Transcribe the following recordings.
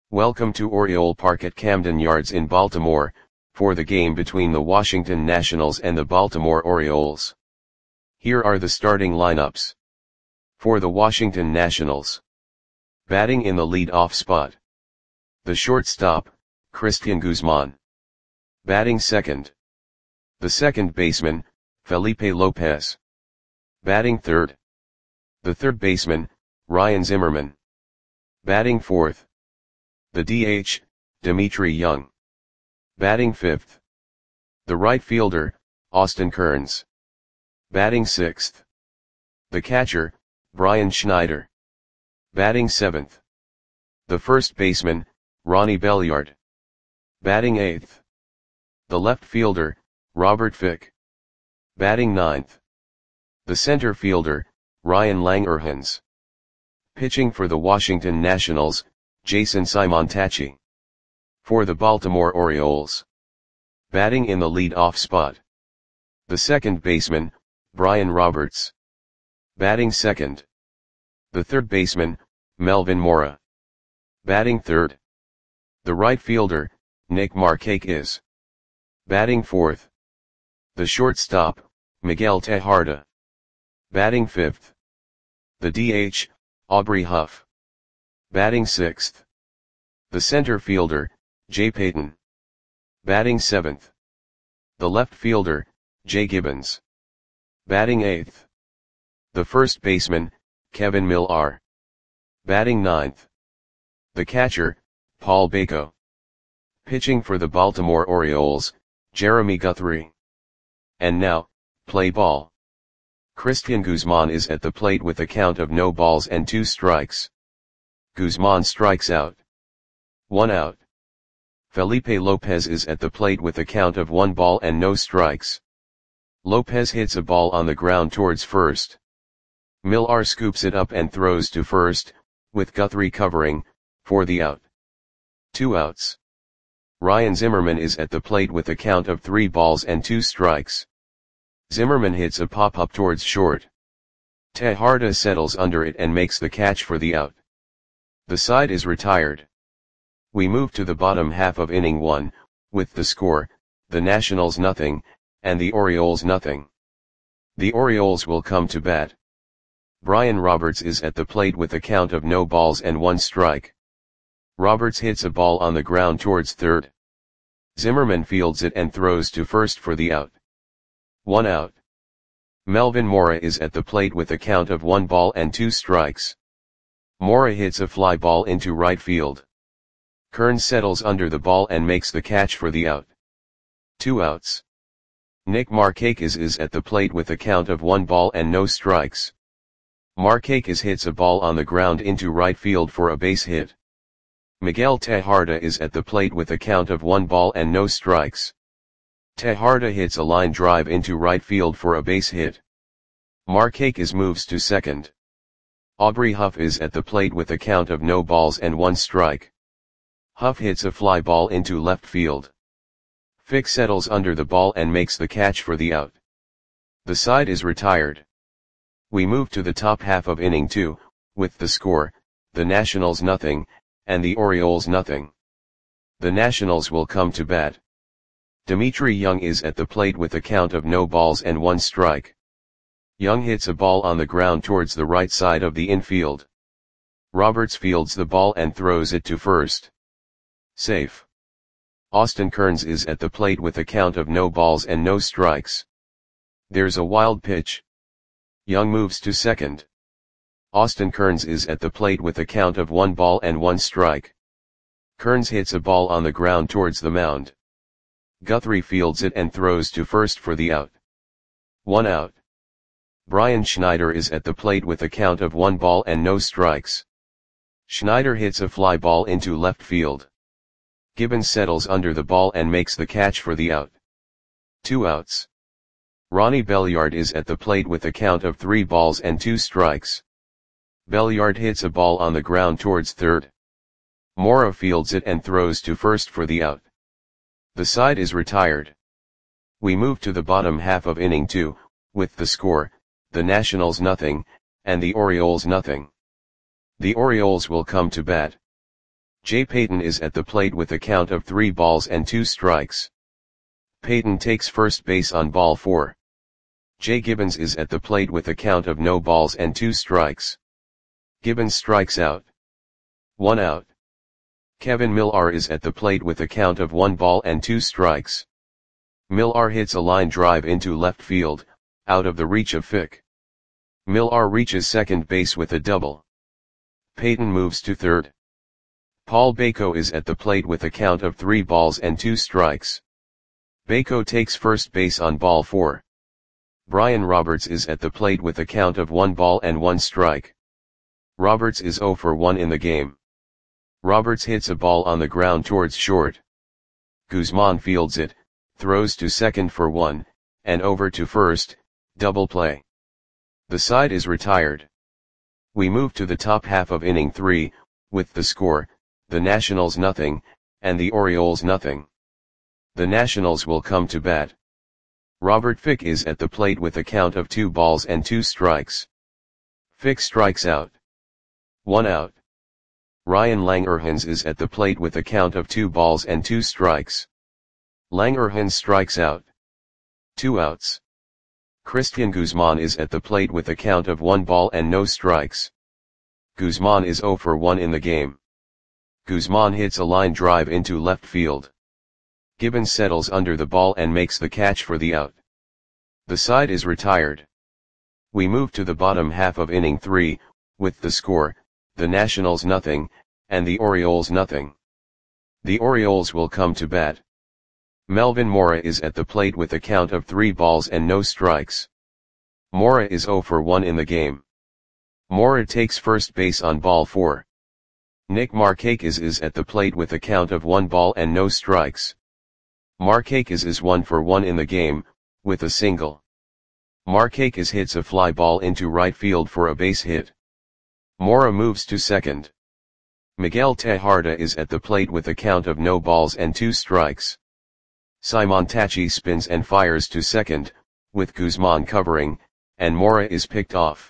Welcome to Oriole Park at Camden Yards in Baltimore, for the game between the Washington Nationals and the Baltimore Orioles. Here are the starting lineups. For the Washington Nationals. Batting in the lead-off spot. The shortstop, Cristian Guzman. Batting second. The second baseman, Felipe Lopez. Batting third. The third baseman, Ryan Zimmerman. Batting fourth. The DH, Dmitry Young. Batting fifth. The right fielder, Austin Kearns. Batting sixth. The catcher, Brian Schneider. Batting seventh. The first baseman, Ronnie Belliard. Batting eighth. The left fielder, Robert Fick. Batting ninth. The center fielder, Ryan Langerhans. Pitching for the Washington Nationals, Jason Simontacchi. For the Baltimore Orioles. Batting in the lead-off spot. The second baseman, Brian Roberts. Batting second. The third baseman, Melvin Mora. Batting third. The right fielder, Nick Markakis. Batting fourth. The shortstop, Miguel Tejada. Batting fifth. The DH, Aubrey Huff. Batting sixth. The center fielder, Jay Payton. Batting seventh. The left fielder, Jay Gibbons. Batting eighth. The first baseman, Kevin Millar. Batting ninth. The catcher, Paul Bako. Pitching for the Baltimore Orioles, Jeremy Guthrie. And now, play ball. Cristian Guzman is at the plate with a count of no balls and 2 strikes. Guzman strikes out. 1 out. Felipe Lopez is at the plate with a count of 1 ball and no strikes. Lopez hits a ball on the ground towards first. Millar scoops it up and throws to first, with Guthrie covering, for the out. 2 outs. Ryan Zimmerman is at the plate with a count of 3 balls and 2 strikes. Zimmerman hits a pop-up towards short. Tejada settles under it and makes the catch for the out. The side is retired. We move to the bottom half of inning 1, with the score, the Nationals nothing, and the Orioles nothing. The Orioles will come to bat. Brian Roberts is at the plate with a count of no balls and 1 strike. Roberts hits a ball on the ground towards third. Zimmerman fields it and throws to first for the out. 1 out. Melvin Mora is at the plate with a count of 1 ball and 2 strikes. Mora hits a fly ball into right field. Kearns settles under the ball and makes the catch for the out. 2 outs. Nick Markakis is at the plate with a count of 1 ball and no strikes. Markakis hits a ball on the ground into right field for a base hit. Miguel Tejada is at the plate with a count of 1 ball and no strikes. Tejada hits a line drive into right field for a base hit. Markakis moves to second. Aubrey Huff is at the plate with a count of no balls and 1 strike. Huff hits a fly ball into left field. Fick settles under the ball and makes the catch for the out. The side is retired. We move to the top half of inning 2, with the score, the Nationals nothing, and the Orioles nothing. The Nationals will come to bat. Dmitry Young is at the plate with a count of no balls and 1 strike. Young hits a ball on the ground towards the right side of the infield. Roberts fields the ball and throws it to first. Safe. Austin Kearns is at the plate with a count of no balls and no strikes. There's a wild pitch. Young moves to second. Austin Kearns is at the plate with a count of 1 ball and 1 strike. Kearns hits a ball on the ground towards the mound. Guthrie fields it and throws to first for the out. 1 out. Brian Schneider is at the plate with a count of 1 ball and no strikes. Schneider hits a fly ball into left field. Gibbons settles under the ball and makes the catch for the out. 2 outs. Ronnie Belliard is at the plate with a count of 3 balls and 2 strikes. Belliard hits a ball on the ground towards third. Mora fields it and throws to first for the out. The side is retired. We move to the bottom half of inning 2, with the score, the Nationals nothing, and the Orioles nothing. The Orioles will come to bat. Jay Payton is at the plate with a count of 3 balls and 2 strikes. Payton takes first base on ball 4. Jay Gibbons is at the plate with a count of no balls and 2 strikes. Gibbons strikes out. 1 out. Kevin Millar is at the plate with a count of 1 ball and 2 strikes. Millar hits a line drive into left field, out of the reach of Fick. Millar reaches second base with a double. Payton moves to third. Paul Bako is at the plate with a count of 3 balls and 2 strikes. Bako takes first base on ball 4. Brian Roberts is at the plate with a count of 1 ball and 1 strike. Roberts is 0 for 1 in the game. Roberts hits a ball on the ground towards short. Guzman fields it, throws to second for 1, and over to first, double play. The side is retired. We move to the top half of inning 3, with the score, the Nationals nothing, and the Orioles nothing. The Nationals will come to bat. Robert Fick is at the plate with a count of 2 balls and 2 strikes. Fick strikes out. 1 out. Ryan Langerhans is at the plate with a count of 2 balls and 2 strikes. Langerhans strikes out. 2 outs. Christian Guzman is at the plate with a count of 1 ball and no strikes. Guzman is 0 for 1 in the game. Guzman hits a line drive into left field. Gibbons settles under the ball and makes the catch for the out. The side is retired. We move to the bottom half of inning 3, with the score, the Nationals nothing, and the Orioles nothing. The Orioles will come to bat. Melvin Mora is at the plate with a count of 3 balls and no strikes. Mora is 0 for 1 in the game. Mora takes first base on ball 4. Nick Markakis is at the plate with a count of 1 ball and no strikes. Markakis is 1 for 1 in the game, with a single. Markakis hits a fly ball into right field for a base hit. Mora moves to second. Miguel Tejada is at the plate with a count of no balls and 2 strikes. Simon Tachi spins and fires to second, with Guzman covering, and Mora is picked off.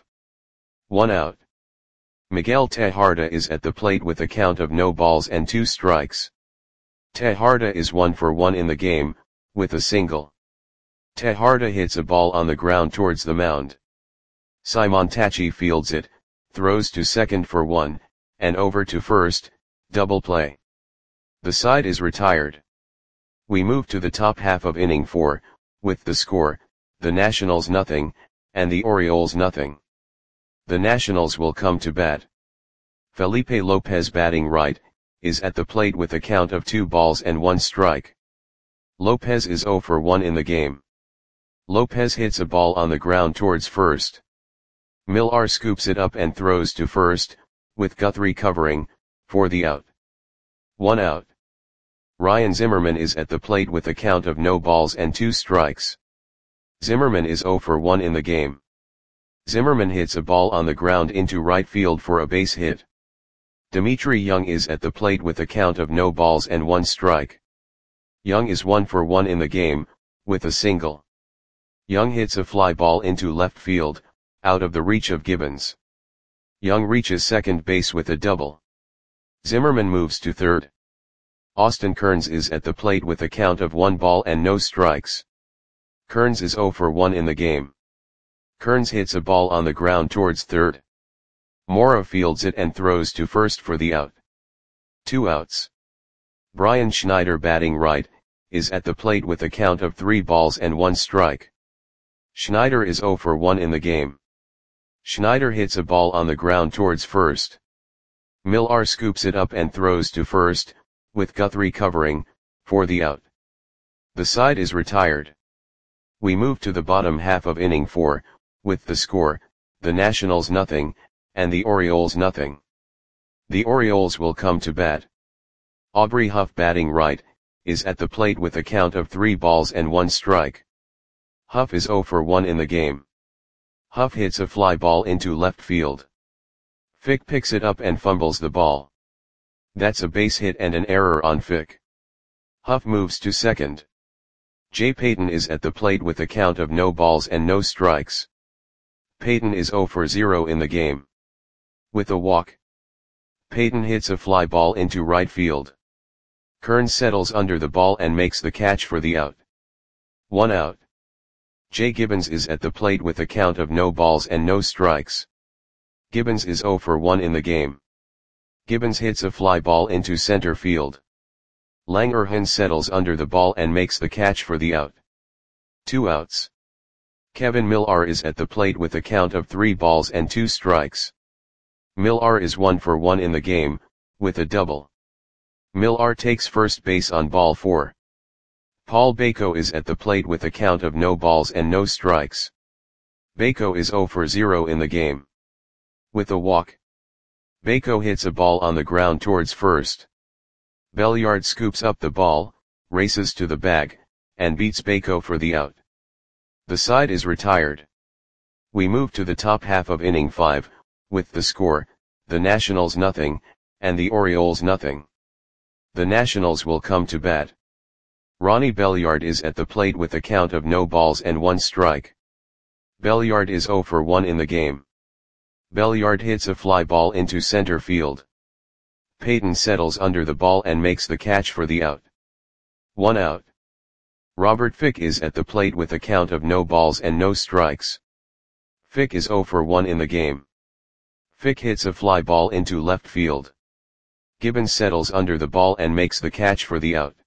1 out. Miguel Tejada is at the plate with a count of no balls and 2 strikes. Tejada is 1 for 1 in the game, with a single. Tejada hits a ball on the ground towards the mound. Simon Tachi fields it, throws to second for 1, and over to first, double play. The side is retired. We move to the top half of inning 4, with the score, the Nationals nothing, and the Orioles nothing. The Nationals will come to bat. Felipe Lopez batting right, is at the plate with a count of 2 balls and 1 strike. Lopez is 0 for 1 in the game. Lopez hits a ball on the ground towards first. Millar scoops it up and throws to first, with Guthrie covering, for the out. 1 out. Ryan Zimmerman is at the plate with a count of no balls and 2 strikes. Zimmerman is 0 for 1 in the game. Zimmerman hits a ball on the ground into right field for a base hit. Dimitri Young is at the plate with a count of no balls and 1 strike. Young is 1 for 1 in the game, with a single. Young hits a fly ball into left field, out of the reach of Gibbons. Young reaches second base with a double. Zimmerman moves to third. Austin Kearns is at the plate with a count of 1 ball and no strikes. Kearns is 0 for 1 in the game. Kearns hits a ball on the ground towards third. Mora fields it and throws to first for the out. 2 outs. Brian Schneider batting right, is at the plate with a count of 3 balls and 1 strike. Schneider is 0 for 1 in the game. Schneider hits a ball on the ground towards first. Millar scoops it up and throws to first, with Guthrie covering, for the out. The side is retired. We move to the bottom half of inning 4, with the score, the Nationals nothing, and the Orioles nothing. The Orioles will come to bat. Aubrey Huff batting right, is at the plate with a count of 3 balls and 1 strike. Huff is 0 for 1 in the game. Huff hits a fly ball into left field. Fick picks it up and fumbles the ball. That's a base hit and an error on Fick. Huff moves to second. Jay Payton is at the plate with a count of no balls and no strikes. Payton is 0 for 0 in the game. With a walk. Peyton hits a fly ball into right field. Kearns settles under the ball and makes the catch for the out. 1 out. Jay Gibbons is at the plate with a count of no balls and no strikes. Gibbons is 0 for 1 in the game. Gibbons hits a fly ball into center field. Langerhans settles under the ball and makes the catch for the out. 2 outs. Kevin Millar is at the plate with a count of 3 balls and 2 strikes. Millar is 1 for 1 in the game, with a double. Millar takes first base on ball 4. Paul Bako is at the plate with a count of no balls and no strikes. Bako is 0 for 0 in the game. With a walk. Bako hits a ball on the ground towards first. Belliard scoops up the ball, races to the bag, and beats Bako for the out. The side is retired. We move to the top half of inning 5, with the score, the Nationals nothing, and the Orioles nothing. The Nationals will come to bat. Ronnie Belliard is at the plate with a count of no balls and 1 strike. Belliard is 0 for 1 in the game. Belliard hits a fly ball into center field. Peyton settles under the ball and makes the catch for the out. 1 out. Robert Fick is at the plate with a count of no balls and no strikes. Fick is 0 for 1 in the game. Fick hits a fly ball into left field. Gibbons settles under the ball and makes the catch for the out.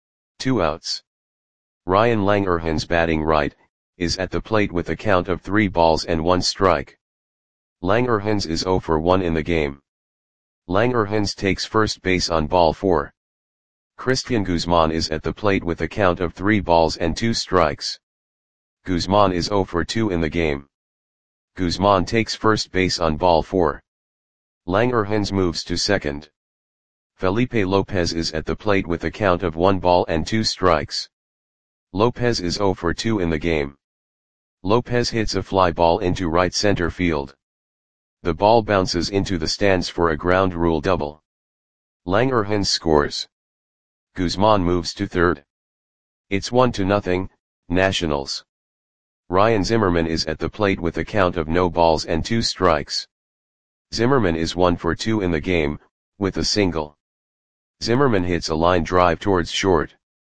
2 outs. Ryan Langerhans, batting right, is at the plate with a count of 3 balls and 1 strike. Langerhans is 0 for 1 in the game. Langerhans takes first base on ball 4. Christian Guzman is at the plate with a count of 3 balls and 2 strikes. Guzman is 0 for 2 in the game. Guzman takes first base on ball 4. Langerhans moves to second. Felipe Lopez is at the plate with a count of 1 ball and 2 strikes. Lopez is 0 for 2 in the game. Lopez hits a fly ball into right center field. The ball bounces into the stands for a ground rule double. Langerhans scores. Guzman moves to third. It's 1-0, Nationals. Ryan Zimmerman is at the plate with a count of no balls and 2 strikes. Zimmerman is 1 for 2 in the game, with a single. Zimmerman hits a line drive towards short.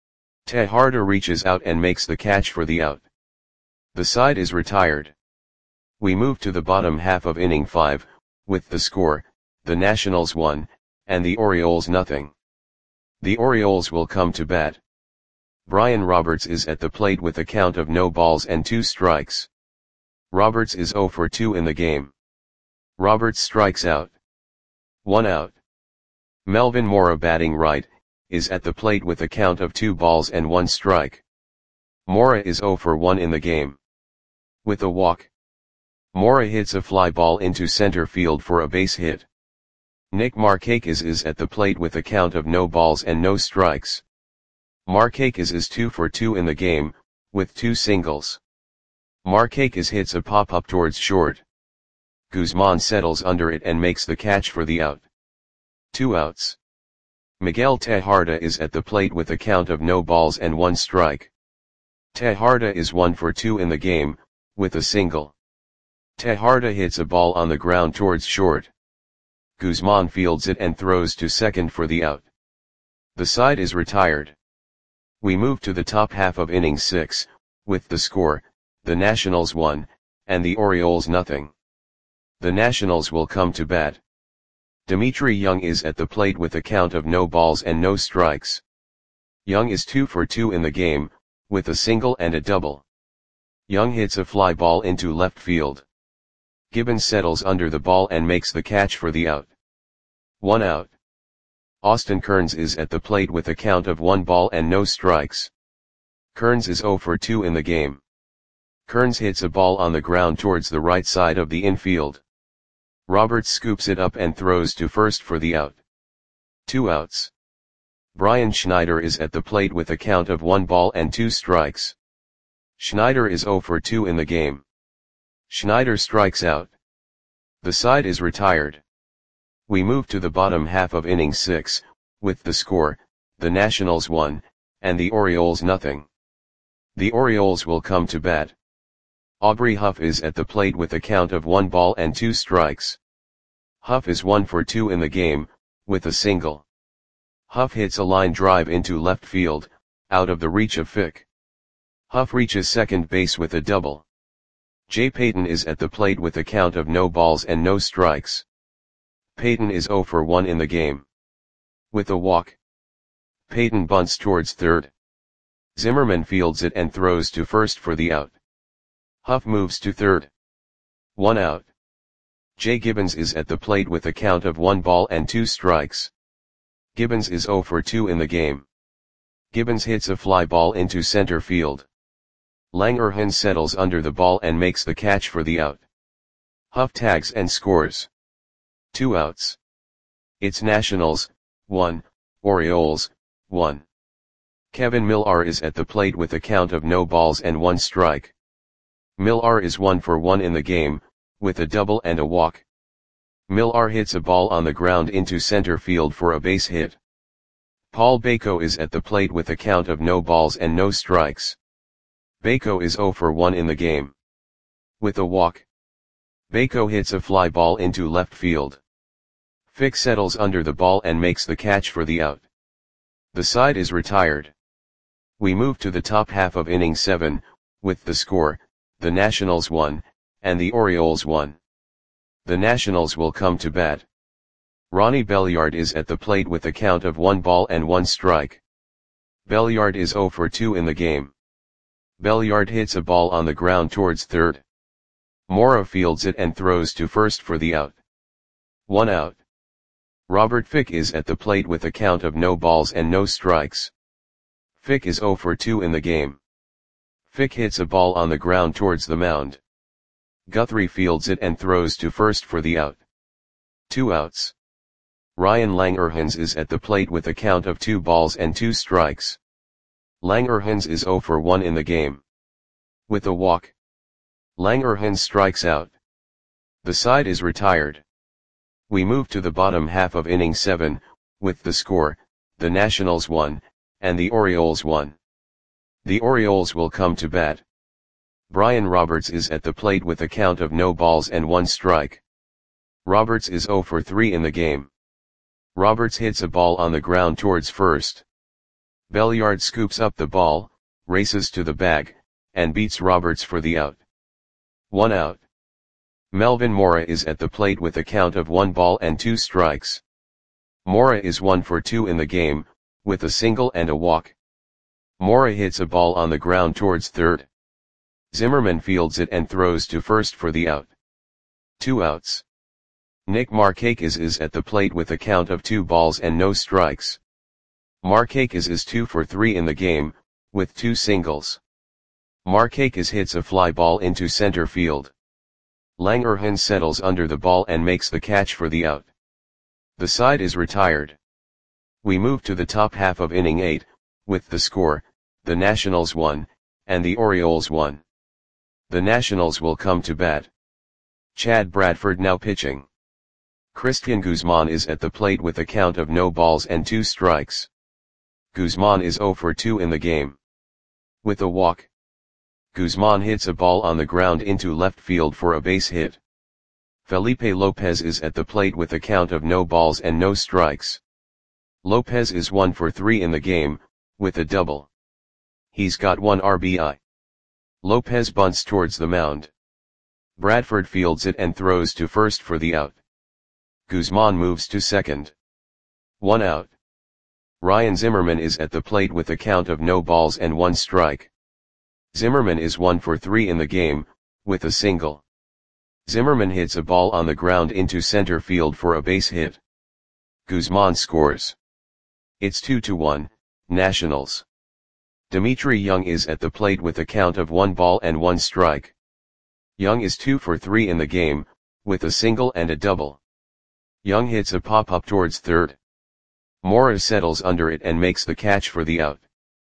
Tejada reaches out and makes the catch for the out. The side is retired. We move to the bottom half of inning 5, with the score, the Nationals 1, and the Orioles nothing. The Orioles will come to bat. Brian Roberts is at the plate with a count of no balls and 2 strikes. Roberts is 0 for 2 in the game. Roberts strikes out. 1 out. Melvin Mora, batting right, is at the plate with a count of 2 balls and 1 strike. Mora is 0 for 1 in the game. With a walk. Mora hits a fly ball into center field for a base hit. Nick Markakis is at the plate with a count of no balls and no strikes. Markakis is 2 for 2 in the game, with 2 singles. Markakis hits a pop-up towards short. Guzman settles under it and makes the catch for the out. 2 outs. Miguel Tejada is at the plate with a count of no balls and 1 strike. Tejada is 1 for 2 in the game, with a single. Tejada hits a ball on the ground towards short. Guzman fields it and throws to second for the out. The side is retired. We move to the top half of inning 6, with the score, the Nationals 1, and the Orioles nothing. The Nationals will come to bat. Dimitri Young is at the plate with a count of no balls and no strikes. Young is 2 for 2 in the game, with a single and a double. Young hits a fly ball into left field. Gibbons settles under the ball and makes the catch for the out. 1 out. Austin Kearns is at the plate with a count of 1 ball and no strikes. Kearns is 0 for 2 in the game. Kearns hits a ball on the ground towards the right side of the infield. Roberts scoops it up and throws to first for the out. 2 outs. Brian Schneider is at the plate with a count of 1 ball and 2 strikes. Schneider is 0 for 2 in the game. Schneider strikes out. The side is retired. We move to the bottom half of inning 6, with the score, the Nationals 1, and the Orioles nothing. The Orioles will come to bat. Aubrey Huff is at the plate with a count of 1 ball and 2 strikes. Huff is 1 for 2 in the game, with a single. Huff hits a line drive into left field, out of the reach of Fick. Huff reaches second base with a double. Jay Payton is at the plate with a count of no balls and no strikes. Payton is 0 for 1 in the game. With a walk. Payton bunts towards third. Zimmerman fields it and throws to first for the out. Huff moves to third. 1 out. Jay Gibbons is at the plate with a count of 1 ball and 2 strikes. Gibbons is 0 for 2 in the game. Gibbons hits a fly ball into center field. Langerhans settles under the ball and makes the catch for the out. Huff tags and scores. 2 outs. It's Nationals, 1, Orioles, 1. Kevin Millar is at the plate with a count of no balls and 1 strike. Millar is 1 for 1 in the game, with a double and a walk. Millar hits a ball on the ground into center field for a base hit. Paul Bako is at the plate with a count of no balls and no strikes. Bako is 0 for 1 in the game. With a walk. Bako hits a fly ball into left field. Fick settles under the ball and makes the catch for the out. The side is retired. We move to the top half of inning 7, with the score, the Nationals 1, and the Orioles 1. The Nationals will come to bat. Ronnie Belliard is at the plate with a count of 1 ball and 1 strike. Belliard is 0 for 2 in the game. Belliard hits a ball on the ground towards third. Mora fields it and throws to first for the out. 1 out. Robert Fick is at the plate with a count of no balls and no strikes. Fick is 0 for 2 in the game. Fick hits a ball on the ground towards the mound. Guthrie fields it and throws to first for the out. 2 outs. Ryan Langerhans is at the plate with a count of 2 balls and 2 strikes. Langerhans is 0 for 1 in the game. With a walk. Langerhans strikes out. The side is retired. We move to the bottom half of inning 7, with the score, the Nationals 1, and the Orioles 1. The Orioles will come to bat. Brian Roberts is at the plate with a count of no balls and 1 strike. Roberts is 0 for 3 in the game. Roberts hits a ball on the ground towards first. Belliard scoops up the ball, races to the bag, and beats Roberts for the out. 1 out. Melvin Mora is at the plate with a count of 1 ball and 2 strikes. Mora is 1 for 2 in the game, with a single and a walk. Mora hits a ball on the ground towards third. Zimmerman fields it and throws to first for the out. 2 outs. Nick Markakis is at the plate with a count of 2 balls and no strikes. Markakis is 2 for 3 in the game, with 2 singles. Markakis hits a fly ball into center field. Langerhans settles under the ball and makes the catch for the out. The side is retired. We move to the top half of inning 8, with the score, the Nationals 1, and the Orioles 1. The Nationals will come to bat. Chad Bradford now pitching. Christian Guzman is at the plate with a count of no balls and 2 strikes. Guzman is 0 for 2 in the game. With a walk. Guzman hits a ball on the ground into left field for a base hit. Felipe Lopez is at the plate with a count of no balls and no strikes. Lopez is 1 for 3 in the game, with a double. He's got 1 RBI. Lopez bunts towards the mound. Bradford fields it and throws to first for the out. Guzman moves to second. 1 out. Ryan Zimmerman is at the plate with a count of no balls and 1 strike. Zimmerman is 1 for 3 in the game, with a single. Zimmerman hits a ball on the ground into center field for a base hit. Guzman scores. It's 2-1, Nationals. Dimitri Young is at the plate with a count of 1 ball and 1 strike. Young is 2 for 3 in the game, with a single and a double. Young hits a pop-up towards third. Mora settles under it and makes the catch for the out.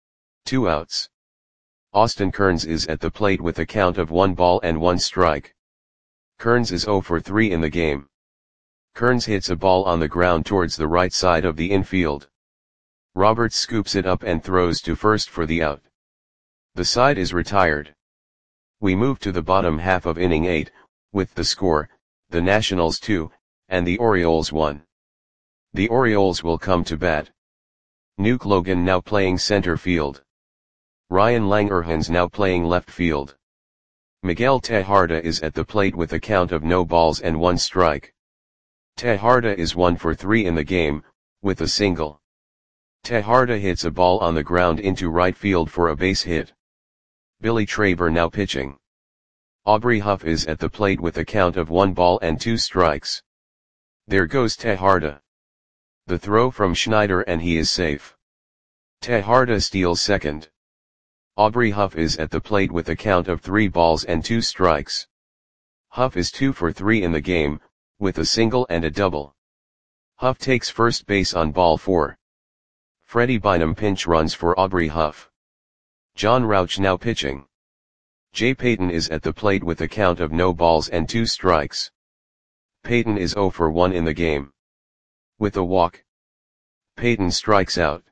2 outs. Austin Kearns is at the plate with a count of 1 ball and 1 strike. Kearns is 0 for 3 in the game. Kearns hits a ball on the ground towards the right side of the infield. Roberts scoops it up and throws to first for the out. The side is retired. We move to the bottom half of inning 8, with the score, the Nationals 2, and the Orioles 1. The Orioles will come to bat. Nuke Logan now playing center field. Ryan Langerhans now playing left field. Miguel Tejada is at the plate with a count of no balls and 1 strike. Tejada is 1 for 3 in the game, with a single. Tejada hits a ball on the ground into right field for a base hit. Billy Traber now pitching. Aubrey Huff is at the plate with a count of 1 ball and 2 strikes. There goes Tejada. The throw from Schneider and he is safe. Tejada steals second. Aubrey Huff is at the plate with a count of 3 balls and 2 strikes. Huff is 2 for 3 in the game, with a single and a double. Huff takes first base on ball 4. Freddie Bynum pinch runs for Aubrey Huff. John Rauch now pitching. Jay Payton is at the plate with a count of no balls and 2 strikes. Payton is 0 for 1 in the game. With a walk, Payton strikes out.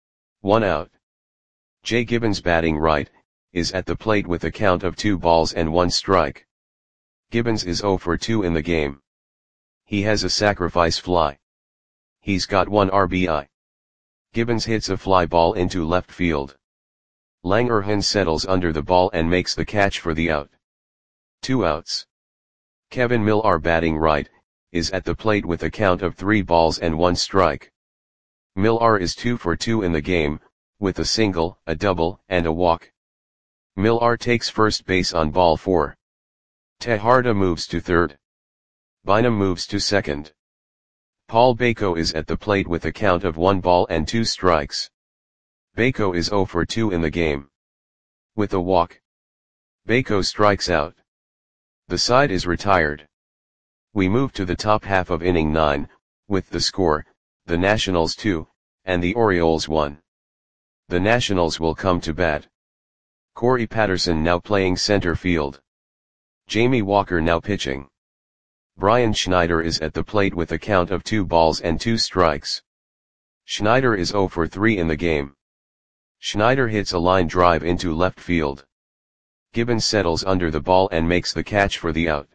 1 out. Jay Gibbons batting right, is at the plate with a count of 2 balls and 1 strike. Gibbons is 0 for 2 in the game. He has a sacrifice fly. He's got 1 RBI. Gibbons hits a fly ball into left field. Langerhans settles under the ball and makes the catch for the out. 2 outs. Kevin Millar batting right, is at the plate with a count of 3 balls and 1 strike. Millar is 2 for 2 in the game, with a single, a double, and a walk. Millar takes first base on ball 4. Tejada moves to third. Bynum moves to second. Paul Bako is at the plate with a count of 1 ball and 2 strikes. Bako is 0 for 2 in the game. With a walk, Bako strikes out. The side is retired. We move to the top half of inning 9, with the score, the Nationals 2, and the Orioles 1. The Nationals will come to bat. Corey Patterson now playing center field. Jamie Walker now pitching. Brian Schneider is at the plate with a count of 2 balls and 2 strikes. Schneider is 0 for 3 in the game. Schneider hits a line drive into left field. Gibbons settles under the ball and makes the catch for the out.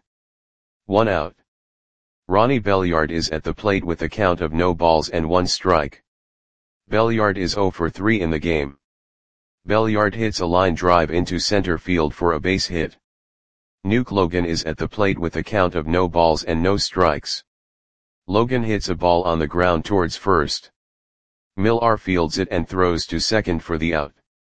1 out. Ronnie Belliard is at the plate with a count of no balls and 1 strike. Belliard is 0 for 3 in the game. Belliard hits a line drive into center field for a base hit. Nuke Logan is at the plate with a count of no balls and no strikes. Logan hits a ball on the ground towards first. Millar fields it and throws to second for the out.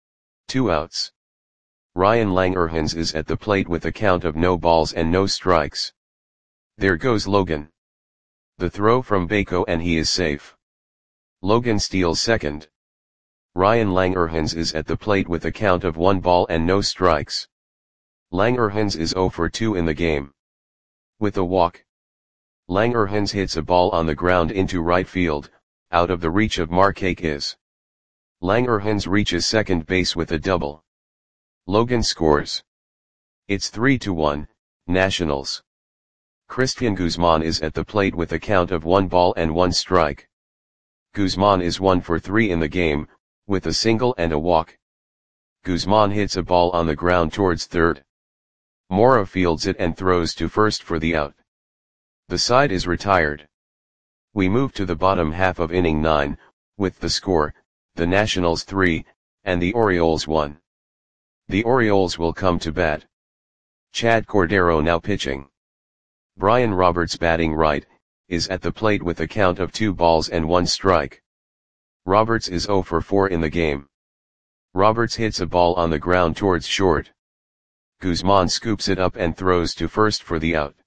2 outs. Ryan Langerhans is at the plate with a count of no balls and no strikes. There goes Logan. The throw from Bako and he is safe. Logan steals second. Ryan Langerhans is at the plate with a count of 1 ball and no strikes. Langerhans is 0 for 2 in the game. With a walk, Langerhans hits a ball on the ground into right field, out of the reach of Markakis. Langerhans reaches second base with a double. Logan scores. It's 3-1, Nationals. Christian Guzman is at the plate with a count of 1 ball and 1 strike. Guzman is 1 for 3 in the game, with a single and a walk. Guzman hits a ball on the ground towards third. Mora fields it and throws to first for the out. The side is retired. We move to the bottom half of inning 9, with the score, the Nationals 3, and the Orioles 1. The Orioles will come to bat. Chad Cordero now pitching. Brian Roberts batting right, is at the plate with a count of 2 balls and 1 strike. Roberts is 0 for 4 in the game. Roberts hits a ball on the ground towards short. Guzman scoops it up and throws to first for the out.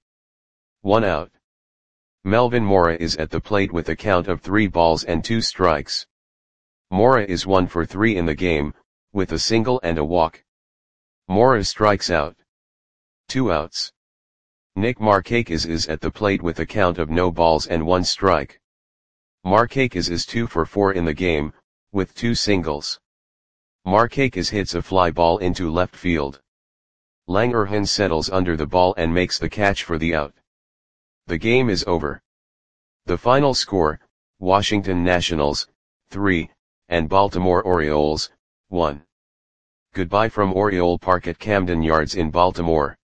1 out. Melvin Mora is at the plate with a count of 3 balls and 2 strikes. Mora is 1 for 3 in the game, with a single and a walk. Mora strikes out. 2 outs. Nick Markakis is at the plate with a count of no balls and 1 strike. Markakis is 2 for 4 in the game, with 2 singles. Markakis hits a fly ball into left field. Langerhans settles under the ball and makes the catch for the out. The game is over. The final score, Washington Nationals, 3, and Baltimore Orioles, 1. Goodbye from Oriole Park at Camden Yards in Baltimore.